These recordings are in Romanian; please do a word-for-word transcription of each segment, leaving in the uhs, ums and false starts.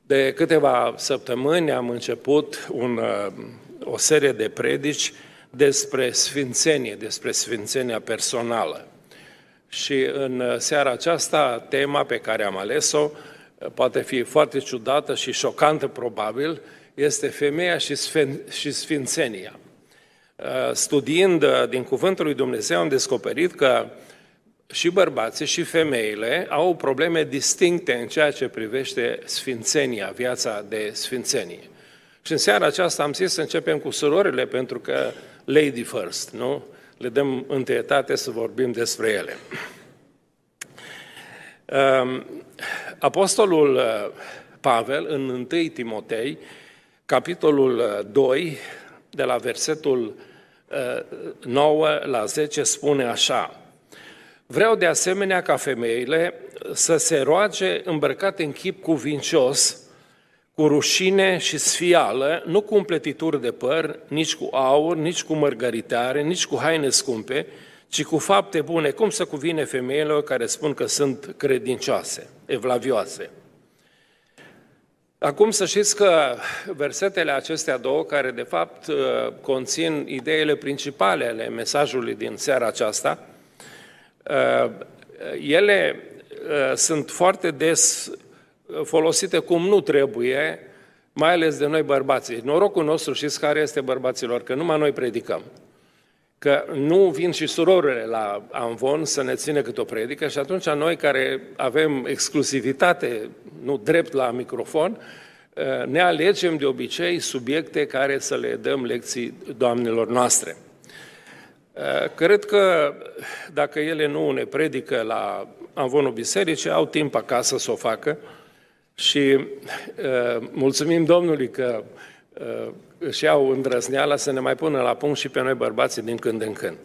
De câteva săptămâni am început un, o serie de predici despre sfințenie, despre sfințenia personală. Și în seara aceasta, tema pe care am ales-o, poate fi foarte ciudată și șocantă probabil, este femeia și sfințenia. Studiind din Cuvântul lui Dumnezeu, am descoperit că și bărbații și femeile au probleme distincte în ceea ce privește sfințenia, viața de sfințenie. Și în seara aceasta am zis să începem cu surorile, pentru că lady first, nu? Le dăm întâietate să vorbim despre ele. Apostolul Pavel, în întâi Timotei, capitolul doi, de la versetul nouă la zece, spune așa: vreau de asemenea ca femeile să se roage îmbrăcate în chip cuvincios, cu rușine și sfială, nu cu împletituri de păr, nici cu aur, nici cu mărgăritare, nici cu haine scumpe, ci cu fapte bune, cum se cuvine femeilor care spun că sunt credincioase, evlavioase. Acum să știți că versetele acestea două, care de fapt conțin ideile principale ale mesajului din seara aceasta, ele sunt foarte des folosite cum nu trebuie, mai ales de noi bărbații. Norocul nostru, știți care este, bărbaților, că numai noi predicăm. Că nu vin și surorile la amvon să ne țină câte o predică și atunci noi care avem exclusivitate, nu drept la microfon, ne alegem de obicei subiecte care să le dăm lecții doamnelor noastre. Cred că dacă ele nu ne predică la amvonul bisericii, au timp acasă să o facă și uh, mulțumim Domnului că uh, își iau îndrăzneala să ne mai pună la punct și pe noi bărbații din când în când.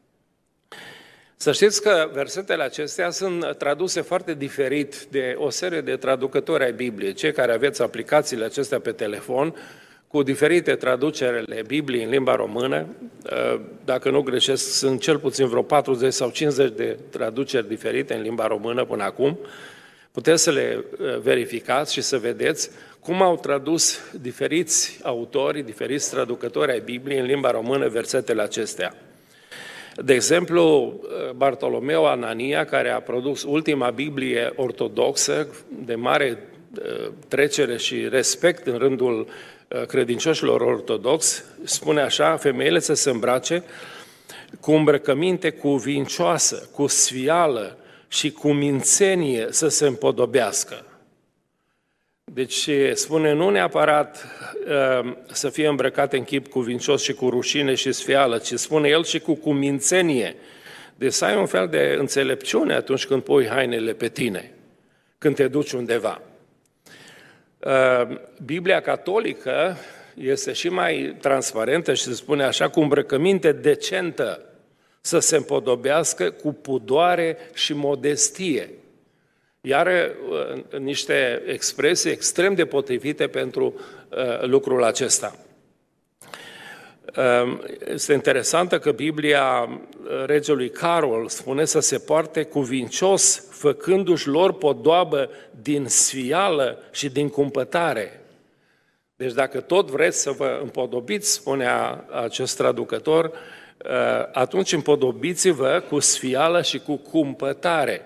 Să știți că versetele acestea sunt traduse foarte diferit de o serie de traducători ai Bibliei. Cei care aveți aplicațiile acestea pe telefon, cu diferite traducerile Bibliei în limba română, dacă nu greșesc, sunt cel puțin vreo patruzeci sau cincizeci de traduceri diferite în limba română până acum. Puteți să le verificați și să vedeți cum au tradus diferiți autori, diferiți traducători ai Bibliei în limba română versetele acestea. De exemplu, Bartolomeu Anania, care a produs ultima Biblie ortodoxă de mare trecere și respect în rândul credincioșilor ortodoxi, spune așa: femeile să se îmbrace cu îmbrăcăminte cuvincioasă, cu sfială și cu mințenie să se împodobească. Deci spune nu neapărat uh, să fie îmbrăcate în chip cuvincios și cu rușine și sfială, ci spune el și cu cumințenie. Deci să ai un fel de înțelepciune atunci când pui hainele pe tine, când te duci undeva. Uh, Biblia catolică este și mai transparentă și se spune așa: cu îmbrăcăminte decentă să se împodobească, cu pudoare și modestie. Iar uh, niște expresii extrem de potrivite pentru uh, lucrul acesta. Uh, este interesantă că Biblia regelui Carol spune să se poarte cuvincios, făcându-și lor podoabă din sfială și din cumpătare. Deci dacă tot vreți să vă împodobiți, spunea acest traducător, uh, atunci împodobiți-vă cu sfială și cu cumpătare.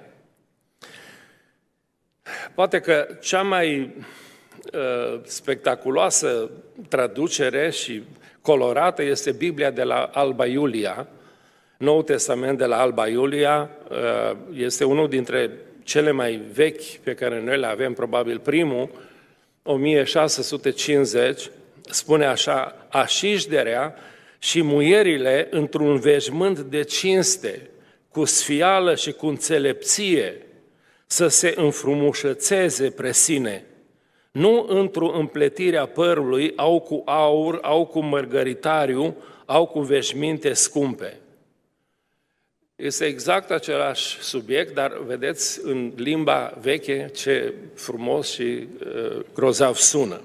Poate că cea mai uh, spectaculoasă traducere și colorată este Biblia de la Alba Iulia. Noul Testament de la Alba Iulia uh, este unul dintre cele mai vechi pe care noi le avem, probabil primul, o mie șase sute cincizeci, spune așa: așișderea și muierile într-un veșmânt de cinste, cu sfială și cu înțelepție, să se înfrumușățeze pre sine, nu într-o împletire a părului, au cu aur, au cu mărgăritariu, au cu veșminte scumpe. Este exact același subiect, dar vedeți în limba veche ce frumos și uh, grozav sună.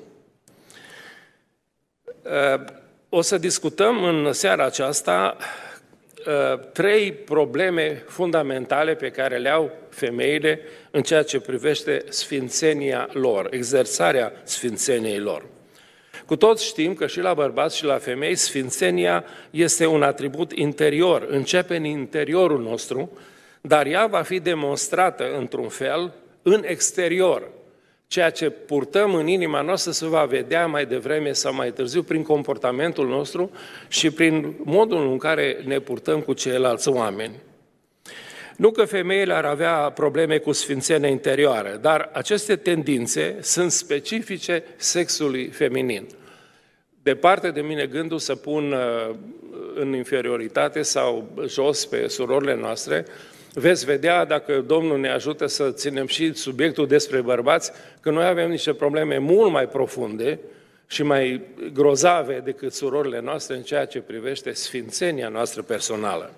Uh, o să discutăm în seara aceasta trei probleme fundamentale pe care le au femeile în ceea ce privește sfințenia lor, exersarea sfințeniei lor. Cu toți știm că și la bărbați și la femei sfințenia este un atribut interior, începe în interiorul nostru, dar ea va fi demonstrată într-un fel în exterior. Ceea ce purtăm în inima noastră se va vedea mai devreme sau mai târziu prin comportamentul nostru și prin modul în care ne purtăm cu ceilalți oameni. Nu că femeile ar avea probleme cu sfințenia interioară, dar aceste tendințe sunt specifice sexului feminin. Departe de mine gândul să pun în inferioritate sau jos pe surorile noastre. Veți vedea, dacă Domnul ne ajută să ținem și subiectul despre bărbați, că noi avem niște probleme mult mai profunde și mai grozave decât surorile noastre în ceea ce privește sfințenia noastră personală.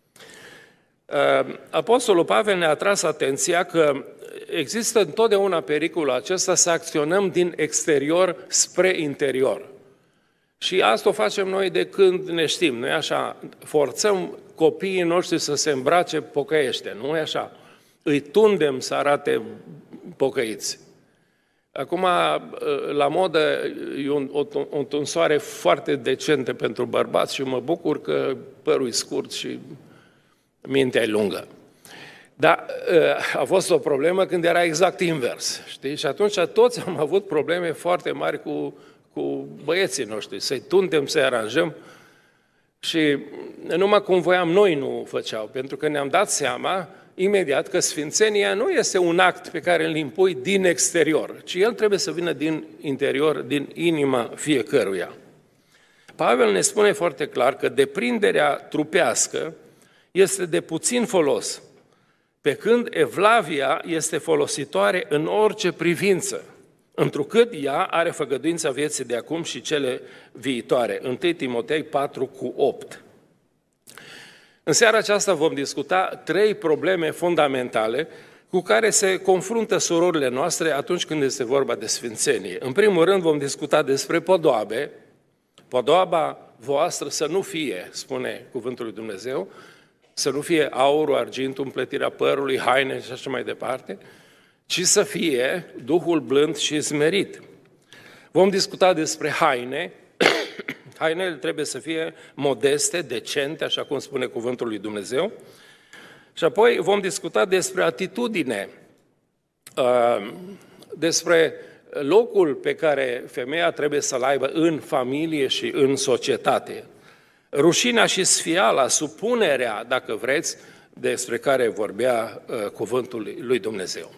Apostolul Pavel ne-a tras atenția că există întotdeauna pericolul acesta să acționăm din exterior spre interior. Și asta o facem noi de când ne știm, nu-i așa? Forțăm copiii noștri să se îmbrace pocăiește, nu e așa? Îi tundem să arate pocăiți. Acum, la modă, e o, o tunsoare foarte decentă pentru bărbați și mă bucur că părul e scurt și mintea e lungă. Dar a fost o problemă când era exact invers, știi? Și atunci toți am avut probleme foarte mari cu, cu băieții noștri, să-i tundem, să-i aranjăm. Și numai cum voiam noi nu făceau, pentru că ne-am dat seama imediat că sfințenia nu este un act pe care îl impui din exterior, ci el trebuie să vină din interior, din inima fiecăruia. Pavel ne spune foarte clar că deprinderea trupească este de puțin folos, pe când evlavia este folositoare în orice privință, întrucât ea are făgăduința vieții de acum și cele viitoare. întâi Timotei patru cu opt. În seara aceasta vom discuta trei probleme fundamentale cu care se confruntă surorile noastre atunci când este vorba de sfințenie. În primul rând vom discuta despre podoabe. Podoaba voastră să nu fie, spune cuvântul lui Dumnezeu, să nu fie aurul, argintul, împletirea părului, haine și așa mai departe, ci să fie Duhul blând și smerit. Vom discuta despre haine. Hainele trebuie să fie modeste, decente, așa cum spune cuvântul lui Dumnezeu. Și apoi vom discuta despre atitudine, despre locul pe care femeia trebuie să-l aibă în familie și în societate. Rușinea și sfiala, supunerea, dacă vreți, despre care vorbea cuvântul lui Dumnezeu.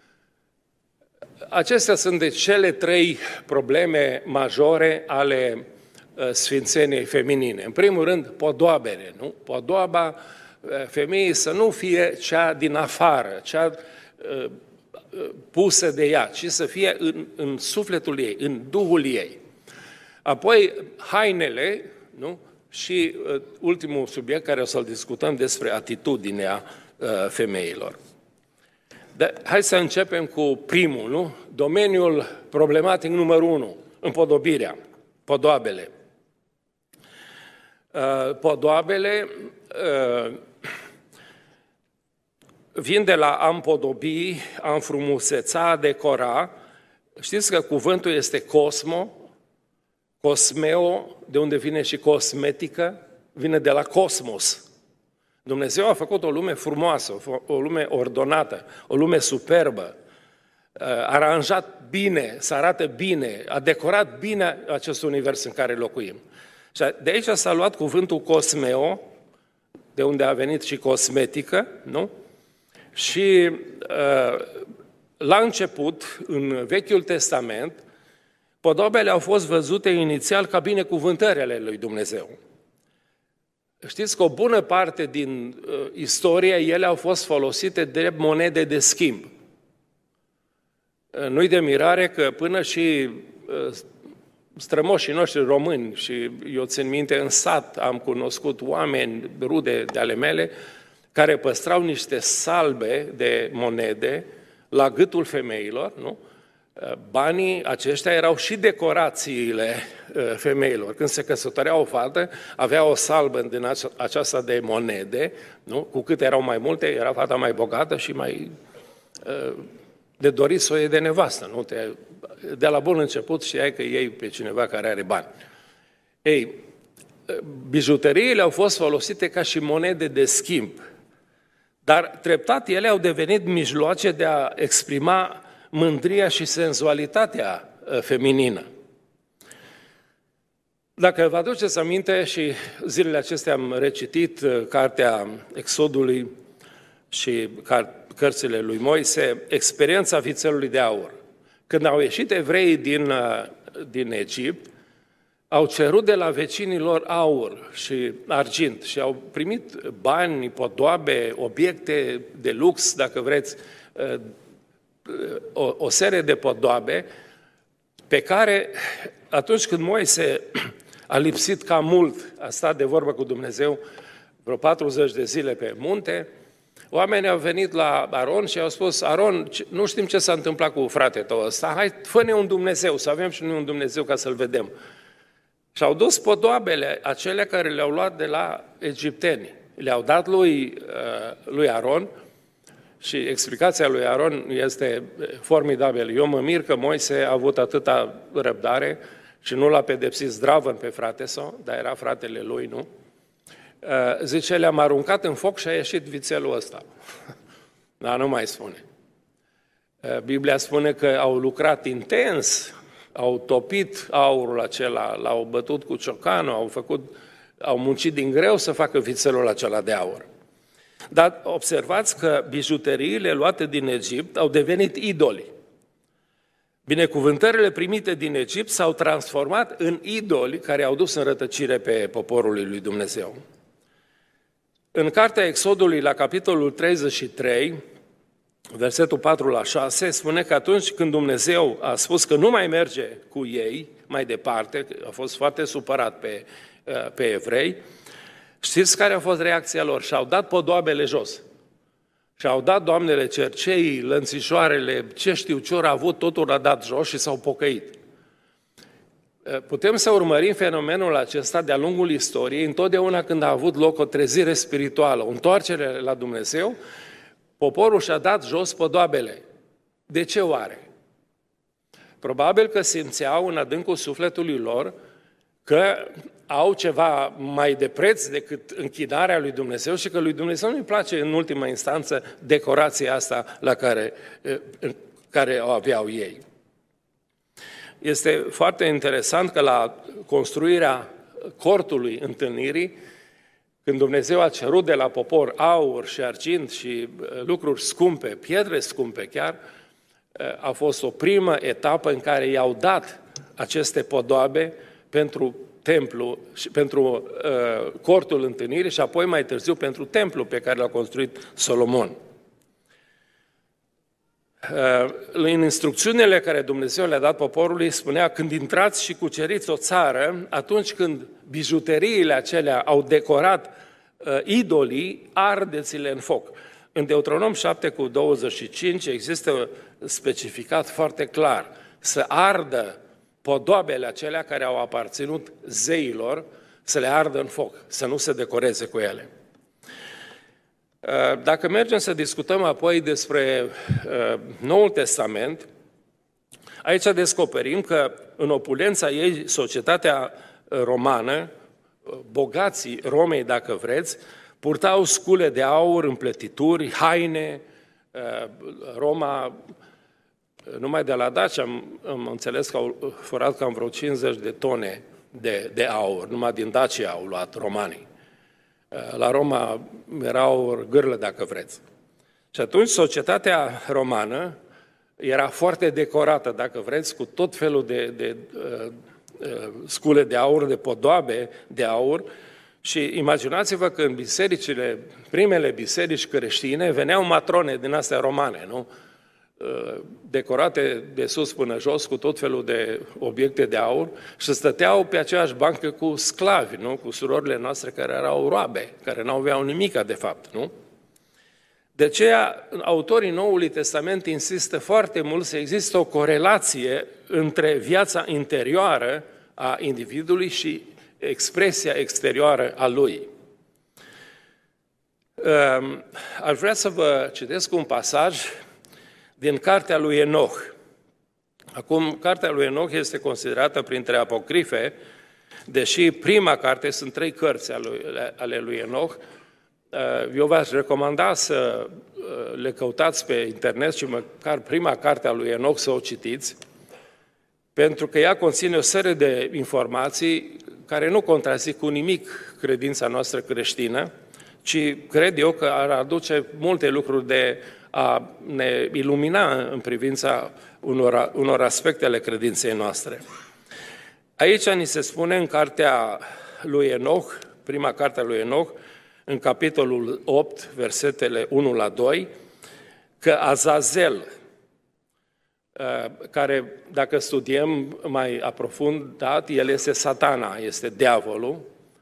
Acestea sunt de cele trei probleme majore ale sfințeniei feminine. În primul rând, podoabele, nu? Podoaba femeii să nu fie cea din afară, cea uh, pusă de ea, ci să fie în, în sufletul ei, în duhul ei. Apoi, hainele, nu? Și uh, ultimul subiect care o să-l discutăm despre atitudinea uh, femeilor. Dar hai să începem cu primul, nu? Domeniul problematic numărul unu, împodobirea, podoabele. Podoabele uh, vin de la a împodobi, a înfrumuseța, a decora. Știți că cuvântul este cosmo, cosmeo, de unde vine și cosmetică, vine de la cosmos. Dumnezeu a făcut o lume frumoasă, o lume ordonată, o lume superbă, a aranjat bine, să arată bine, a decorat bine acest univers în care locuim. Și de aici s-a luat cuvântul cosmeo, de unde a venit și cosmetică, nu? Și la început, în Vechiul Testament, podobele au fost văzute inițial ca binecuvântări ale lui Dumnezeu. Știți că o bună parte din uh, istorie, ele au fost folosite drept monede de schimb. Uh, nu-i de mirare că până și uh, strămoșii noștri români, și eu țin minte, în sat am cunoscut oameni, rude de ale mele, care păstrau niște salbe de monede la gâtul femeilor, nu? Banii aceștia erau și decorațiile femeilor. Când se căsătorea o fată, avea o salbă din aceasta de monede, nu? Cu cât erau mai multe, era fata mai bogată și mai de dorit să o iei de nevastă. Nu? Te, de la bun început știai că iei pe cineva care are bani. Ei, bijuteriile au fost folosite ca și monede de schimb, dar treptat ele au devenit mijloace de a exprima mândria și senzualitatea feminină. Dacă vă aduceți aminte, și zilele acestea am recitit cartea Exodului și cărțile lui Moise, experiența vițelului de aur. Când au ieșit evreii din, din Egipt, au cerut de la vecinii lor aur și argint și au primit bani, podoabe, obiecte de lux, dacă vreți, o, o serie de podoabe pe care atunci când Moise a lipsit cam mult, a stat de vorbă cu Dumnezeu vreo patruzeci de zile pe munte, oamenii au venit la Aron și au spus: Aron, nu știm ce s-a întâmplat cu fratele tău ăsta, hai, fă-ne un Dumnezeu, să avem și noi un Dumnezeu ca să-l vedem. Și au dus podoabele acelea care le-au luat de la egipteni, le-au dat lui, lui Aron. Și explicația lui Aron este formidabilă. Eu mă mir că Moise a avut atâta răbdare și nu l-a pedepsit zdravăn pe frate său, dar era fratele lui, nu? Zice, le-am aruncat în foc și a ieșit vițelul ăsta. Dar nu mai spune. Biblia spune că au lucrat intens, au topit aurul acela, l-au bătut cu ciocanul, au, făcut, au muncit din greu să facă vițelul acela de aur. Dar observați că bijuteriile luate din Egipt au devenit idoli. Binecuvântările primite din Egipt s-au transformat în idoli care au dus în rătăcire pe poporul lui Dumnezeu. În cartea Exodului, la capitolul treizeci și trei, versetul patru la șase, spune că atunci când Dumnezeu a spus că nu mai merge cu ei mai departe, a fost foarte supărat pe, pe evrei, știți care a fost reacția lor? Și-au dat podoabele jos. Și-au dat doamnele cerceii, lănțișoarele, ce știu ce ori a avut, totul a dat jos și s-au pocăit. Putem să urmărim fenomenul acesta de-a lungul istoriei, întotdeauna când a avut loc o trezire spirituală, o întoarcere la Dumnezeu, poporul și-a dat jos podoabele. De ce oare? Probabil că simțeau în adâncul sufletului lor că au ceva mai de preț decât închinarea lui Dumnezeu și că lui Dumnezeu nu-i place în ultima instanță decorația asta la care, care o aveau ei. Este foarte interesant că la construirea cortului întâlnirii, când Dumnezeu a cerut de la popor aur și argint și lucruri scumpe, pietre scumpe chiar, a fost o primă etapă în care i-au dat aceste podoabe pentru templu și pentru uh, cortul întâlnirii și apoi mai târziu pentru templu pe care l-a construit Solomon. Uh, în instrucțiunile care Dumnezeu le-a dat poporului spunea: când intrați și cuceriți o țară, atunci când bijuteriile acelea au decorat uh, idolii, ardeți-le în foc. În Deuteronom șapte cu douăzeci și cinci există specificat foarte clar să ardă podoabele acelea care au aparținut zeilor, să le ardă în foc, să nu se decoreze cu ele. Dacă mergem să discutăm apoi despre Noul Testament, aici descoperim că în opulența ei, societatea romană, bogații Romei, dacă vreți, purtau scule de aur, împletituri, haine. Roma, numai de la Dacia am, am înțeles că au furat cam vreo cincizeci de tone de, de aur, numai din Dacia au luat romanii. La Roma era o gârlă, dacă vreți. Și atunci societatea romană era foarte decorată, dacă vreți, cu tot felul de, de uh, uh, scule de aur, de podoabe de aur. Și imaginați-vă că în bisericile, primele biserici creștine, veneau matrone din astea romane, nu? Decorate de sus până jos cu tot felul de obiecte de aur și stăteau pe aceeași bancă cu sclavi, nu? Cu surorile noastre care erau roabe, care nu aveau nimica de fapt, nu? De aceea, autorii Noului Testament insistă foarte mult să există o corelație între viața interioară a individului și expresia exterioară a lui. Aș vrea să vă citesc un pasaj din cartea lui Enoch. Acum, cartea lui Enoch este considerată printre apocrife, deși prima carte, sunt trei cărți ale lui Enoch. Eu v-aș recomanda să le căutați pe internet și măcar prima carte a lui Enoch să o citiți, pentru că ea conține o serie de informații care nu contrazic cu nimic credința noastră creștină, ci cred eu că ar aduce multe lucruri de a ne ilumina în privința unor, unor aspecte ale credinței noastre. Aici ni se spune în cartea lui Enoch, prima carte a lui Enoch, în capitolul opt, versetele unu la doi, că Azazel, care, dacă studiem mai aprofundat, el este Satana, este diavolul.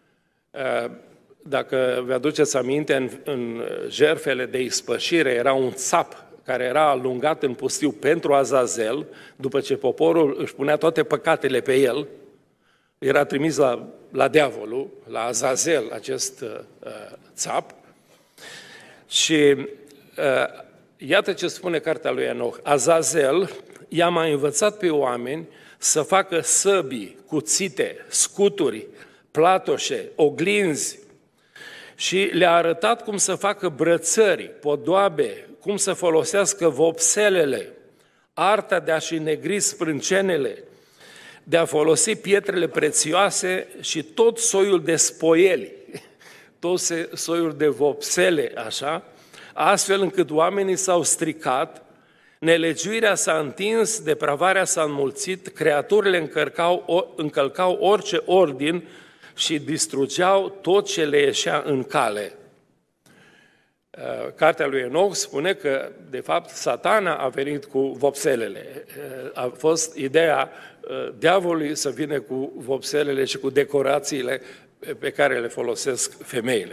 Dacă vă aduceți aminte, în, în jertfele de ispășire era un țap care era alungat în pustiu pentru Azazel, după ce poporul își punea toate păcatele pe el, era trimis la, la diavolul, la Azazel, acest uh, țap. Și uh, iată ce spune cartea lui Enoch. Azazel i-a mai învățat pe oameni să facă săbii, cuțite, scuturi, platoșe, oglinzi și le-a arătat cum să facă brățări, podoabe, cum să folosească vopselele, arta de a-și negri sprâncenele, de a folosi pietrele prețioase și tot soiul de spoieli, tot soiul de vopsele, așa, astfel încât oamenii s-au stricat, nelegiuirea s-a întins, depravarea s-a înmulțit, creaturile încălcau, încălcau orice ordin și distrugeau tot ce le ieșea în cale. Cartea lui Enoch spune că, de fapt, Satana a venit cu vopselele. A fost ideea diavolului să vină cu vopselele și cu decorațiile pe care le folosesc femeile.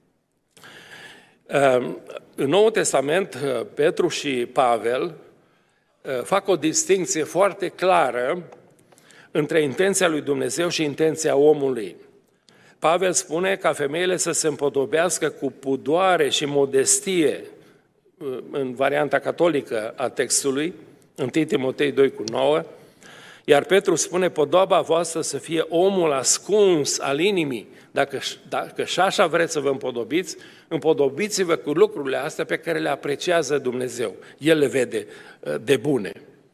În Noul Testament, Petru și Pavel fac o distincție foarte clară între intenția lui Dumnezeu și intenția omului. Pavel spune ca femeile să se împodobească cu pudoare și modestie, în varianta catolică a textului, întâi Timotei doi cu nouă, iar Petru spune, podoaba voastră să fie omul ascuns al inimii. Dacă, dacă și așa vreți să vă împodobiți, împodobiți-vă cu lucrurile astea pe care le apreciază Dumnezeu. El le vede de bune.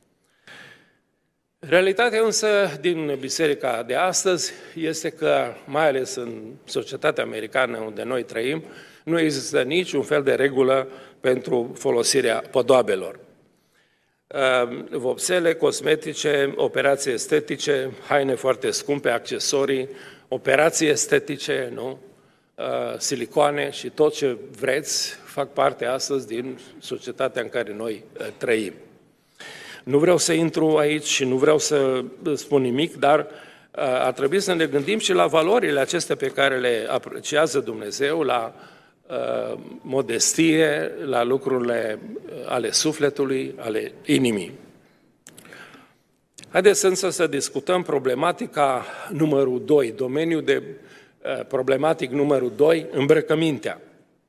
Realitatea însă din biserica de astăzi este că, mai ales în societatea americană unde noi trăim, nu există niciun fel de regulă pentru folosirea podoabelor. Vopsele, cosmetice, operații estetice, haine foarte scumpe, accesorii, operații estetice, nu? Silicoane și tot ce vreți fac parte astăzi din societatea în care noi trăim. Nu vreau să intru aici și nu vreau să spun nimic, dar ar trebui să ne gândim și la valorile acestea pe care le apreciază Dumnezeu, la modestie, la lucrurile ale sufletului, ale inimii. Haideți însă să discutăm problematica numărul doi, domeniul de problematic numărul doi, îmbrăcămintea.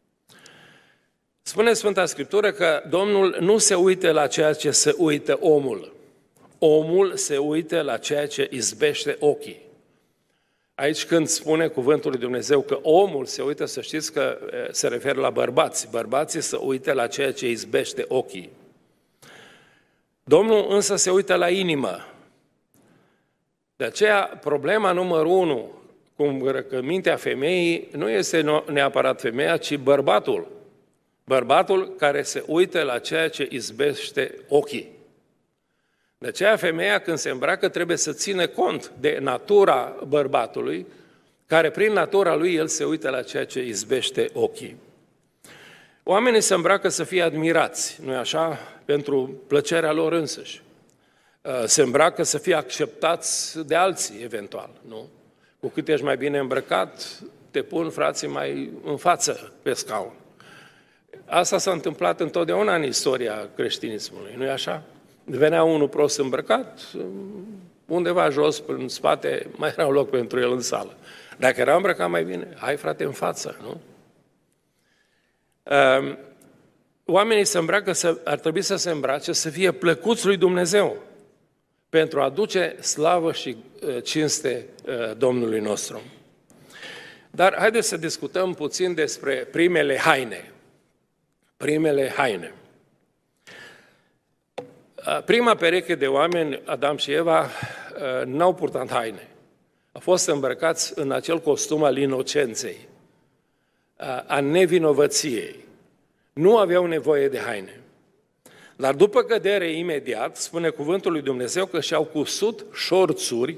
Spune Sfânta Scriptură că Domnul nu se uită la ceea ce se uită omul. Omul se uită la ceea ce izbește ochii. Aici când spune cuvântul lui Dumnezeu că omul se uită, să știți că se referă la bărbați. Bărbații se uită la ceea ce izbește ochii. Domnul însă se uită la inimă. De aceea, problema numărul unu cu îmbrăcămintea femeii nu este neapărat femeia, ci bărbatul. Bărbatul care se uită la ceea ce izbește ochii. De aceea femeia când se îmbracă trebuie să țină cont de natura bărbatului, care prin natura lui el se uită la ceea ce izbește ochii. Oamenii se îmbracă să fie admirați, nu-i așa? Pentru plăcerea lor însăși. Se îmbracă să fie acceptați de alții, eventual, nu? Cu cât ești mai bine îmbrăcat, te pun frații mai în față pe scaun. Asta s-a întâmplat întotdeauna în istoria creștinismului, nu-i așa? Venea unul prost îmbrăcat, undeva jos, în spate, mai era un loc pentru el în sală. Dacă era îmbrăcat mai bine, hai frate în față, nu? Oamenii se îmbracă, ar trebui să se îmbrace, să fie plăcuți lui Dumnezeu, pentru a aduce slavă și cinste Domnului nostru. Dar haideți să discutăm puțin despre primele haine. Primele haine. Prima pereche de oameni, Adam și Eva, n-au purtat haine. Au fost îmbrăcați în acel costum al inocenței, a nevinovăției. Nu aveau nevoie de haine. Dar după cădere, imediat, spune cuvântul lui Dumnezeu că și-au cusut șorțuri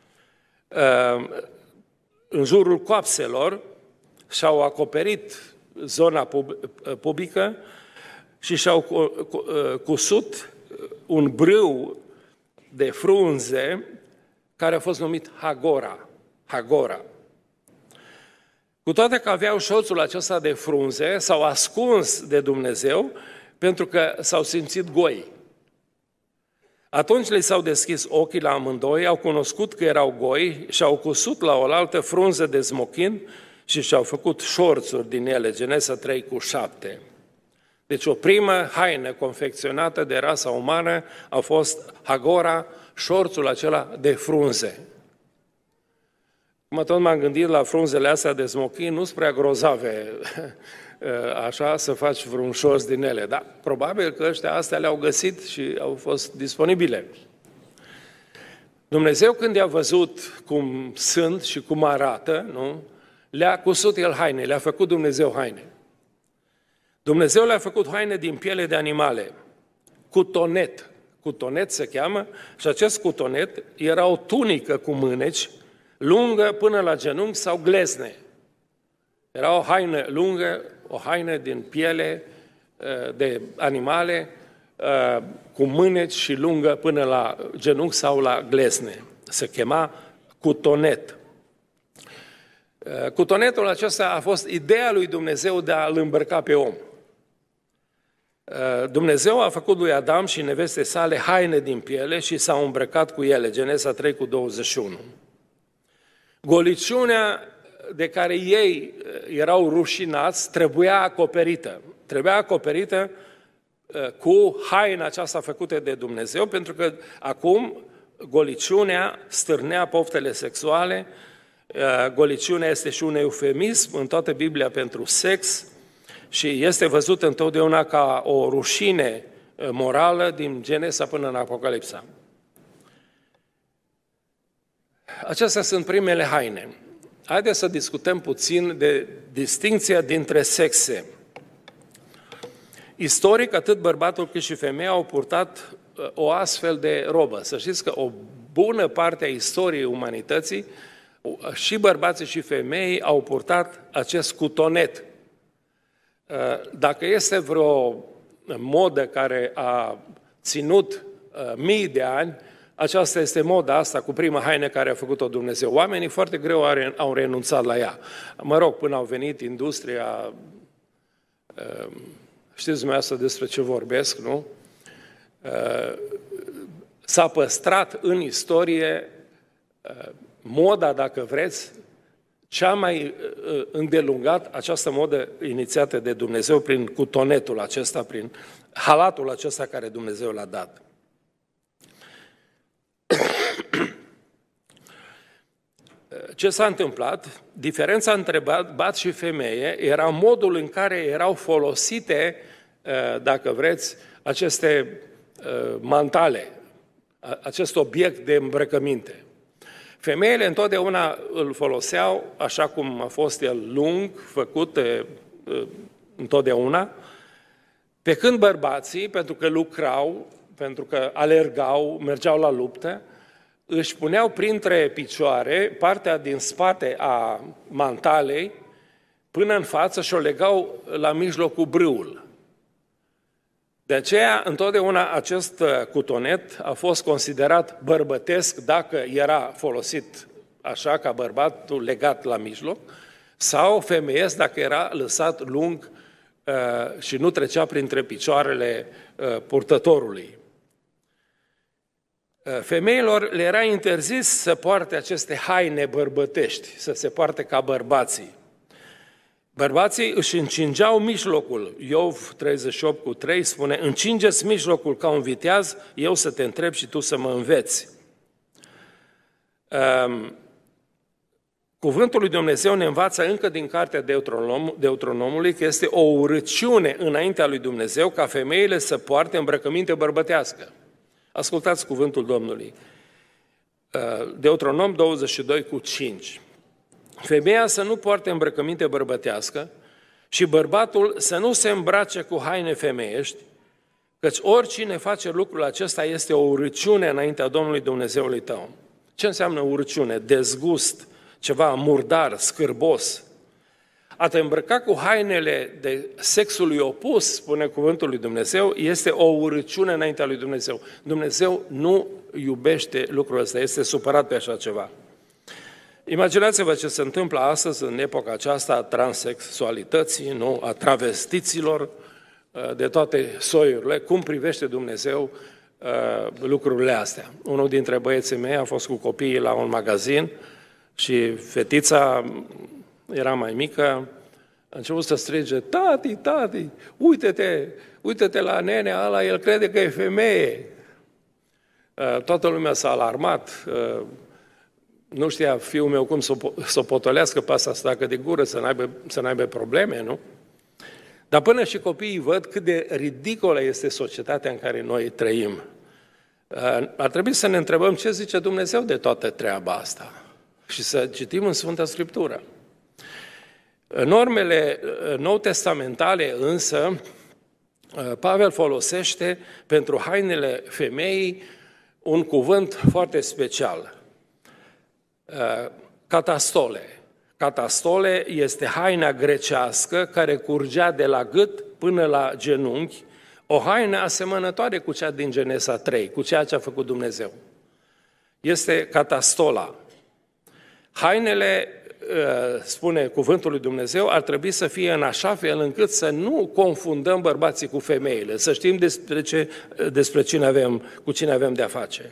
în jurul coapselor, și-au acoperit zona pubică și și-au cusut un brâu de frunze care a fost numit Hagora. Hagora. Cu toate că aveau șorțul acesta de frunze, s-au ascuns de Dumnezeu pentru că s-au simțit goi. Atunci le s-au deschis ochii la amândoi, au cunoscut că erau goi și au cusut la oaltă frunze de smochin și și-au făcut șorțuri din ele, Genesa trei cu șapte. Deci o primă haină confecționată de rasa umană a fost Hagora, șorțul acela de frunze. Mă tot m-am gândit la frunzele astea de smochin, nu-s prea grozave, așa, să faci vreun șorț din ele, dar probabil că ăștia astea le-au găsit și au fost disponibile. Dumnezeu, când i-a văzut cum sunt și cum arată, nu? Le-a cusut el haine, le-a făcut Dumnezeu haine. Dumnezeu le-a făcut haine din piele de animale, cutonet, cutonet se cheamă, și acest cutonet era o tunică cu mâneci, lungă până la genunchi sau glezne. Era o haină lungă, o haină din piele de animale, cu mâneci și lungă până la genunchi sau la glezne. Se chema cutonet. Cutonetul acesta a fost ideea lui Dumnezeu de a-l îmbrăca pe om. Dumnezeu a făcut lui Adam și neveste sale haine din piele și s-au îmbrăcat cu ele, Genesa trei cu douăzeci și unu. Goliciunea de care ei erau rușinați trebuia acoperită. Trebuia acoperită cu haina aceasta făcută de Dumnezeu, pentru că acum goliciunea stârnea poftele sexuale. Goliciunea este și un eufemism în toată Biblia pentru sex și este văzut întotdeauna ca o rușine morală din Genesa până în Apocalipsa. Acestea sunt primele haine. Haideți să discutăm puțin de distincția dintre sexe. Istoric, atât bărbatul cât și femeia au purtat o astfel de robă. Să știți că o bună parte a istoriei umanității, și bărbații și femei au purtat acest cutonet. Dacă este vreo modă care a ținut mii de ani, aceasta este moda asta cu prima haină care a făcut-o Dumnezeu. Oamenii foarte greu au renunțat la ea. Mă rog, până au venit industria, știți dumneavoastră despre ce vorbesc, nu? S-a păstrat în istorie moda, dacă vreți, cea mai îndelungat, această modă inițiată de Dumnezeu prin cutonetul acesta, prin halatul acesta care Dumnezeu l-a dat. Ce s-a întâmplat? Diferența între bărbat și femeie era modul în care erau folosite, dacă vreți, aceste mantale, acest obiect de îmbrăcăminte. Femeile întotdeauna îl foloseau așa cum a fost el lung, făcut întotdeauna, pe când bărbații, pentru că lucrau, pentru că alergau, mergeau la luptă, își puneau printre picioare partea din spate a mantalei până în față și o legau la mijloc cu brâul. De aceea, întotdeauna acest cutonet a fost considerat bărbătesc dacă era folosit așa, ca bărbatul legat la mijloc, sau femeiesc dacă era lăsat lung și nu trecea printre picioarele purtătorului. Femeilor le era interzis să poarte aceste haine bărbătești, să se poarte ca bărbații. Bărbații își încingeau mijlocul. Iov treizeci și opt cu trei spune: încingeți mijlocul ca un viteaz, eu să te întreb și tu să mă înveți. Um, Cuvântul lui Dumnezeu ne învață încă din cartea Deuteronom, Deuteronomului că este o urăciune înaintea lui Dumnezeu ca femeile să poarte îmbrăcăminte bărbătească. Ascultați cuvântul Domnului. Deuteronom douăzeci și doi cu cinci. Femeia să nu poarte îmbrăcăminte bărbătească și bărbatul să nu se îmbrace cu haine femeiești, căci oricine face lucrul acesta este o urăciune înaintea Domnului Dumnezeului tău. Ce înseamnă urăciune? Dezgust, ceva murdar, scârbos. A te îmbrăca cu hainele de sexului opus, spune cuvântul lui Dumnezeu, este o urăciune înaintea lui Dumnezeu. Dumnezeu nu iubește lucrul ăsta, este supărat pe așa ceva. Imaginați-vă ce se întâmplă astăzi, în epoca aceasta a transexualității, nu? A travestiților, de toate soiurile, cum privește Dumnezeu lucrurile astea. Unul dintre băieții mei a fost cu copiii la un magazin și fetița era mai mică, a început să strige: tati, tati, uite-te, uite-te la nenea ăla, el crede că e femeie. Toată lumea s-a alarmat, nu știa fiul meu cum să o potolească pe asta, să tacă de gură, să n-aibă, să n-aibă probleme, nu? Dar până și copiii văd cât de ridicolă este societatea în care noi trăim. Ar trebui să ne întrebăm ce zice Dumnezeu de toată treaba asta și să citim în Sfânta Scriptură. Normele nou-testamentale însă, Pavel folosește pentru hainele femeii un cuvânt foarte special. Catastole. Catastole este haina grecească care curgea de la gât până la genunchi, o haină asemănătoare cu cea din Genesa trei, cu ceea ce a făcut Dumnezeu. Este catastola. Hainele, spune cuvântul lui Dumnezeu, ar trebui să fie în așa fel încât să nu confundăm bărbații cu femeile, să știm despre, ce, despre cine avem, cu cine avem de-a face.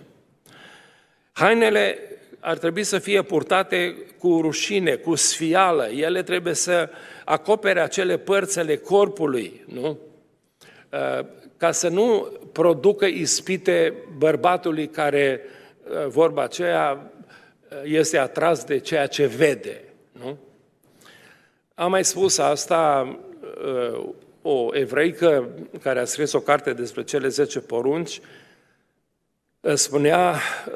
Hainele ar trebui să fie purtate cu rușine, cu sfială, ele trebuie să acopere acele părți ale corpului, nu? Ca să nu producă ispite bărbatului care, vorba aceea, este atras de ceea ce vede, nu? Am mai spus asta, o evreică care a scris o carte despre cele zece porunci, spunea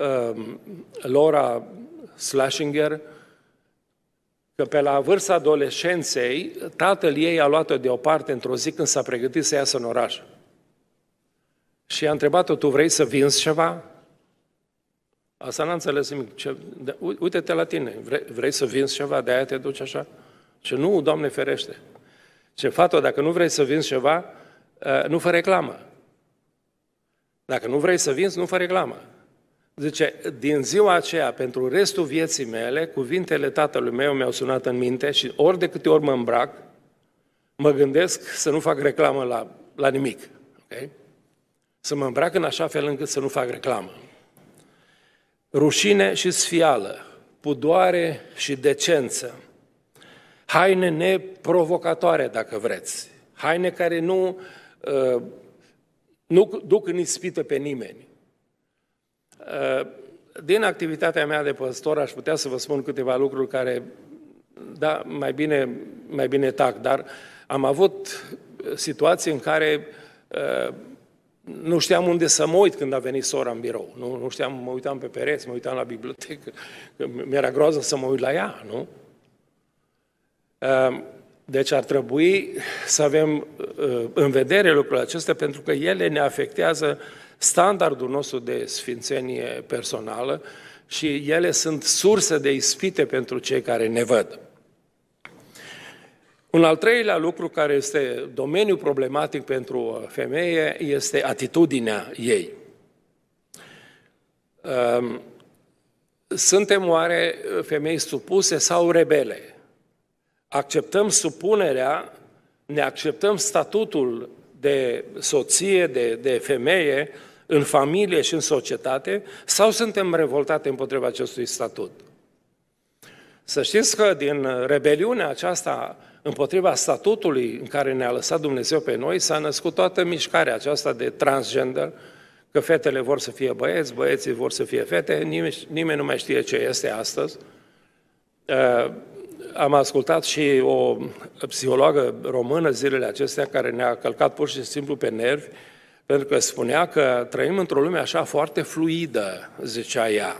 Laura Schlesinger că pe la vârsta adolescenței, tatăl ei a luat-o deoparte într-o zi când s-a pregătit să iasă în oraș. Și a întrebat-o: tu vrei să vinzi ceva? Asta n-a înțeles nimic. Ce, uite-te la tine, vrei, vrei să vinzi ceva, de-aia te duci așa? Și nu, Doamne ferește. Ce, fată, dacă nu vrei să vinzi ceva, nu fă reclamă. Dacă nu vrei să vinzi, nu fă reclamă. Zice, din ziua aceea, pentru restul vieții mele, cuvintele tatălui meu mi-au sunat în minte și ori de câte ori mă îmbrac, mă gândesc să nu fac reclamă la, la nimic. Okay? Să mă îmbrac în așa fel încât să nu fac reclamă. Rușine și sfială, pudoare și decență, haine neprovocatoare, dacă vreți, haine care nu, uh, nu duc în ispită pe nimeni. Uh, din activitatea mea de păstor aș putea să vă spun câteva lucruri care, da, mai bine, mai bine tac, dar am avut situații în care uh, nu știam unde să mă uit când a venit sora în birou. Nu, nu știam, mă uitam pe pereți, mă uitam la bibliotecă, mi-era groază să mă uit la ea, nu? Deci ar trebui să avem în vedere lucrurile acestea, pentru că ele ne afectează standardul nostru de sfințenie personală și ele sunt surse de ispite pentru cei care ne văd. Un al treilea lucru care este domeniul problematic pentru femeie este atitudinea ei. Suntem oare femei supuse sau rebele? Acceptăm supunerea ne acceptăm statutul de soție, de, de femeie, în familie și în societate, sau suntem revoltate împotriva acestui statut? Să știți că din rebeliunea aceasta împotriva statutului în care ne-a lăsat Dumnezeu pe noi, s-a născut toată mișcarea aceasta de transgender, că fetele vor să fie băieți, băieții vor să fie fete, nimeni, nimeni nu mai știe ce este astăzi. Am ascultat și o psihologă română zilele acestea care ne-a călcat pur și simplu pe nervi, pentru că spunea că trăim într-o lume așa foarte fluidă, zicea ea.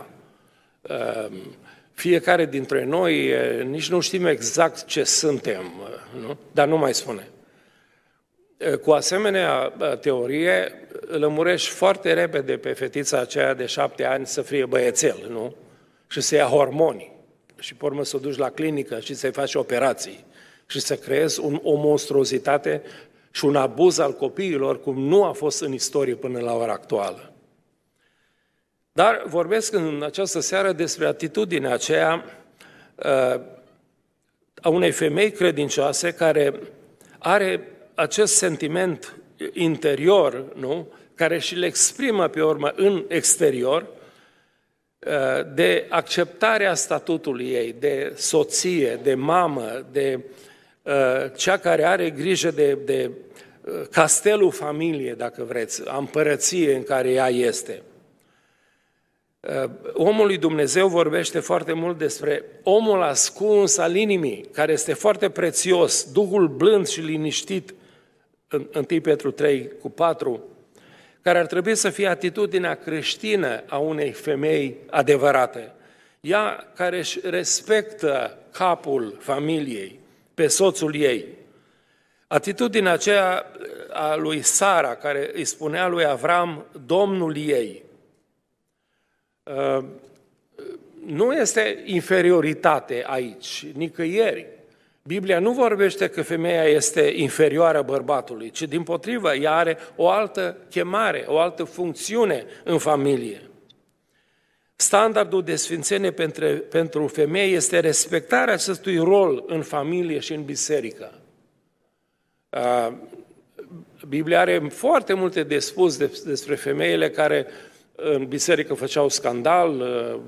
Fiecare dintre noi nici nu știm exact ce suntem, nu? Dar nu mai spune. Cu asemenea teorie, lămurești foarte repede pe fetița aceea de șapte ani să fie băiețel, nu? Și să ia hormoni. Și pe urmă să o duci la clinică și să-i faci operații. Și să creezi un, o monstruozitate și un abuz al copiilor, cum nu a fost în istorie până la ora actuală. Dar vorbesc în această seară despre atitudinea aceea uh, a unei femei credincioase care are acest sentiment interior, nu? Care și le exprimă pe urmă în exterior, uh, de acceptarea statutului ei, de soție, de mamă, de uh, cea care are grijă de, de uh, castelul familiei, dacă vreți, a împărăției în care ea este. Omul lui Dumnezeu vorbește foarte mult despre omul ascuns al inimii, care este foarte prețios, Duhul blând și liniștit, în întâi Petru trei cu patru, care ar trebui să fie atitudinea creștină a unei femei adevărate. Ea care își respectă capul familiei, pe soțul ei. Atitudinea aceea a lui Sara, care îi spunea lui Avram, Domnul ei. Nu este inferioritate aici, nicăieri. Biblia nu vorbește că femeia este inferioară bărbatului, ci dimpotrivă, ea are o altă chemare, o altă funcțiune în familie. Standardul de sfințenie pentru, pentru femei este respectarea acestui rol în familie și în biserică. Biblia are foarte multe de spus despre femeile care în biserică făceau scandal,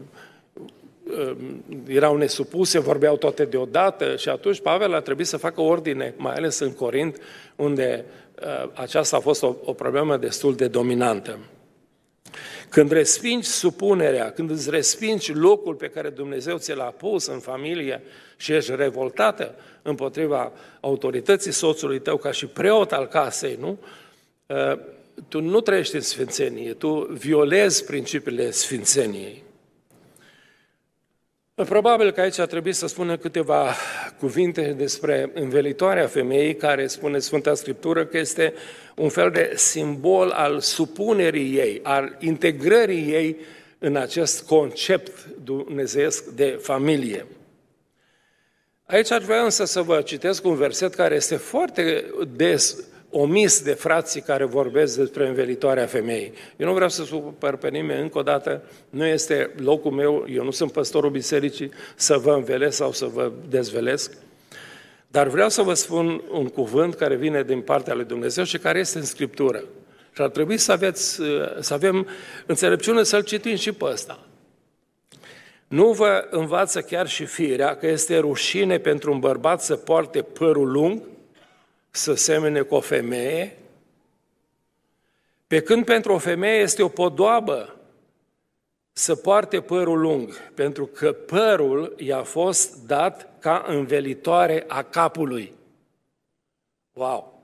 erau nesupuse, vorbeau toate deodată și atunci Pavel a trebuit să facă ordine, mai ales în Corint, unde aceasta a fost o, o problemă destul de dominantă. Când respingi supunerea, când îți respingi locul pe care Dumnezeu ți l-a pus în familie și ești revoltată împotriva autorității soțului tău ca și preot al casei, nu? Tu nu trăiești în sfințenie, tu violezi principiile sfințeniei. Probabil că aici ar trebui să spunem câteva cuvinte despre învelitoarea femeii, care spune Sfânta Scriptură că este un fel de simbol al supunerii ei, al integrării ei în acest concept dumnezeiesc de familie. Aici ar vrea însă să vă citesc un verset care este foarte des omis de frații care vorbesc despre învelitoarea femeii. Eu nu vreau să supăr pe nimeni, încă o dată, nu este locul meu, eu nu sunt păstorul bisericii, să vă învelesc sau să vă dezvelesc, dar vreau să vă spun un cuvânt care vine din partea lui Dumnezeu și care este în Scriptură. Și ar trebui să, aveți, să avem înțelepciune să-l citim și pe ăsta. Nu vă învață chiar și firea că este rușine pentru un bărbat să poarte părul lung, să semene cu o femeie, pe când pentru o femeie este o podoabă să poarte părul lung, pentru că părul i-a fost dat ca învelitoare a capului. Wow!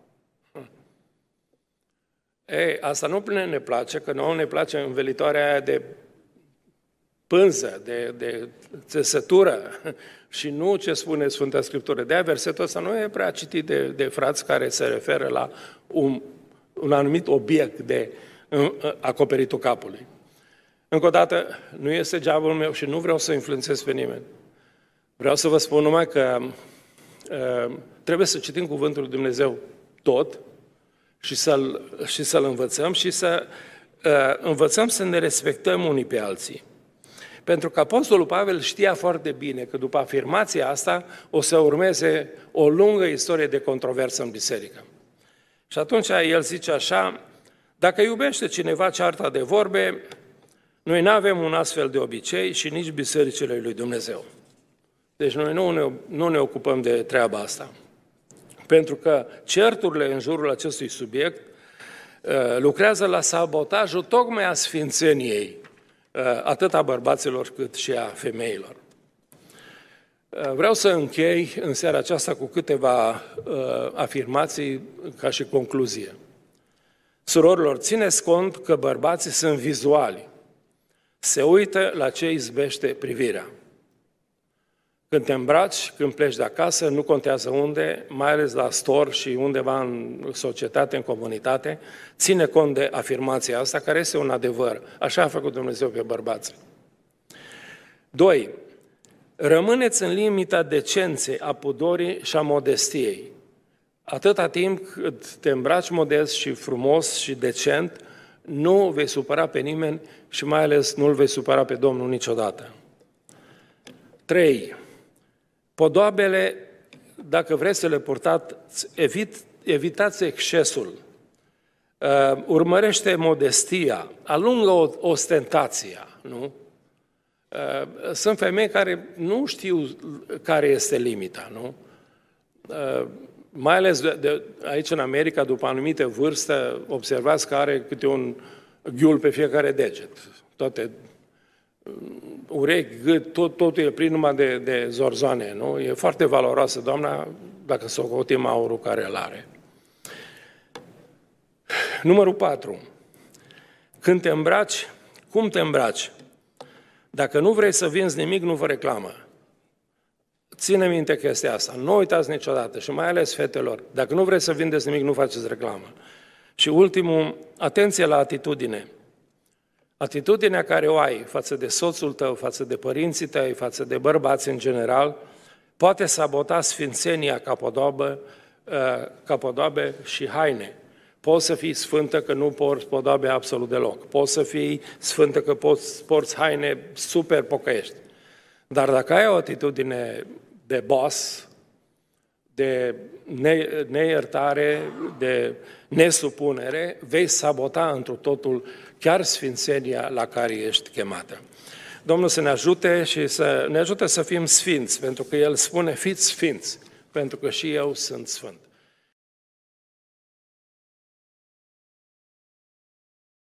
Ei, asta nu prea ne place, că nouă ne place învelitoarea aia de pânză, de, de țesătură și nu ce spune Sfânta Scriptură. De-aia versetul ăsta nu e prea citit de, de frați care se referă la un, un anumit obiect de acoperitul capului. Încă o dată, nu este geabul meu și nu vreau să influențez pe nimeni. Vreau să vă spun numai că uh, trebuie să citim Cuvântul lui Dumnezeu tot și să-l, și să-l învățăm și să uh, învățăm să ne respectăm unii pe alții. Pentru că Apostolul Pavel știa foarte bine că după afirmația asta o să urmeze o lungă istorie de controversă în biserică. Și atunci el zice așa: dacă iubește cineva cearta de vorbe, noi nu avem un astfel de obicei și nici bisericile lui Dumnezeu. Deci noi nu ne, nu ne ocupăm de treaba asta. Pentru că certurile în jurul acestui subiect lucrează la sabotajul tocmai a sfințeniei, atât a bărbaților cât și a femeilor. Vreau să închei în seara aceasta cu câteva afirmații ca și concluzie. Surorilor, țineți cont că bărbații sunt vizuali. Se uită la ce izbește privirea. Când te îmbraci, când pleci de acasă, nu contează unde, mai ales la stor și undeva în societate, în comunitate, ține cont de afirmația asta, care este un adevăr. Așa a făcut Dumnezeu pe bărbați. Doi. Rămâneți în limita decenței, a pudorii și a modestiei. Atâta timp cât te îmbraci modest și frumos și decent, nu vei supăra pe nimeni și mai ales nu îl vei supăra pe Domnul niciodată. Trei. Podoabele, dacă vreți să le purtați, evit, evitați excesul, uh, urmărește modestia, alungă ostentația, nu? Uh, sunt femei care nu știu care este limita, nu? Uh, mai ales de, de, aici în America, după anumite vârstă, observați că are câte un ghiul pe fiecare deget. Toate urechi, gât, tot, totul e plin numai de, de zorzoane, nu? E foarte valoroasă, doamna, dacă să o căutim aurul care îl are. Numărul patru. Când te îmbraci, cum te îmbraci? Dacă nu vrei să vinzi nimic, nu vă reclamă. Ține minte chestia asta. Nu uitați niciodată și mai ales fetelor. Dacă nu vreți să vindeți nimic, nu faceți reclamă. Și ultimul, atenție la atitudine. Atitudinea care o ai față de soțul tău, față de părinții tăi, față de bărbați în general, poate sabota sfințenia capodoabă, capodoabe și haine. Poți să fii sfântă că nu porți podoabe absolut deloc. Poți să fii sfântă că poți, porți haine super pocăiești. Dar dacă ai o atitudine de boss, de ne, neiertare, de nesupunere, vei sabota întru totul chiar sfințenia la care ești chemată. Domnul să ne ajute și să ne ajute să fim sfinți, pentru că El spune, fiți sfinți, pentru că și eu sunt sfânt.